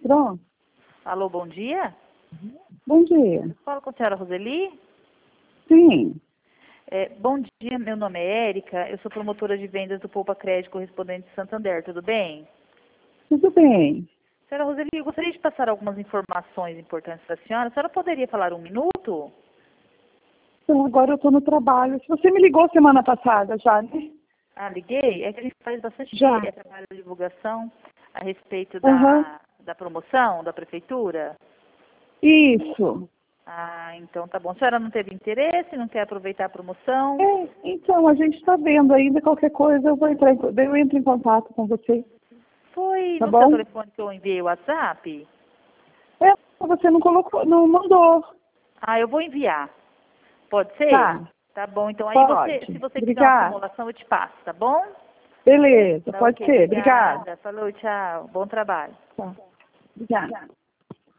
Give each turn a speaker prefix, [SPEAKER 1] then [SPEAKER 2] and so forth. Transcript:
[SPEAKER 1] Pronto.
[SPEAKER 2] Alô, bom dia.
[SPEAKER 1] Bom dia.
[SPEAKER 2] Falo com a senhora Roseli.
[SPEAKER 1] Sim.
[SPEAKER 2] Bom dia, meu nome é Érica, eu sou promotora de vendas do Poupa Crédito Correspondente de Santander, tudo bem?
[SPEAKER 1] Tudo bem.
[SPEAKER 2] Senhora Roseli, eu gostaria de passar algumas informações importantes para a senhora. A senhora poderia falar um minuto?
[SPEAKER 1] Então, agora eu estou no trabalho. Você me ligou semana passada já, né?
[SPEAKER 2] Ah, liguei? É que a gente faz bastante
[SPEAKER 1] Já.
[SPEAKER 2] trabalho de divulgação a respeito
[SPEAKER 1] Aham.
[SPEAKER 2] da promoção da prefeitura.
[SPEAKER 1] Isso.
[SPEAKER 2] Ah, então tá bom. A senhora não teve interesse, não quer aproveitar a promoção?
[SPEAKER 1] Então, a gente está vendo ainda qualquer coisa, eu entro em contato com você,
[SPEAKER 2] Foi
[SPEAKER 1] tá
[SPEAKER 2] no seu
[SPEAKER 1] bom?
[SPEAKER 2] telefone que eu enviei o WhatsApp?
[SPEAKER 1] Você não colocou, não mandou.
[SPEAKER 2] Ah, eu vou enviar. Pode ser?
[SPEAKER 1] Tá,
[SPEAKER 2] Tá bom, então aí se
[SPEAKER 1] pode.
[SPEAKER 2] você quiser uma
[SPEAKER 1] Obrigada.
[SPEAKER 2] simulação, eu te passo, tá bom?
[SPEAKER 1] Beleza,
[SPEAKER 2] Tá
[SPEAKER 1] pode
[SPEAKER 2] ok,
[SPEAKER 1] ser. Obrigada.
[SPEAKER 2] obrigada. Falou, tchau. Bom trabalho.
[SPEAKER 1] Tá. Obrigada.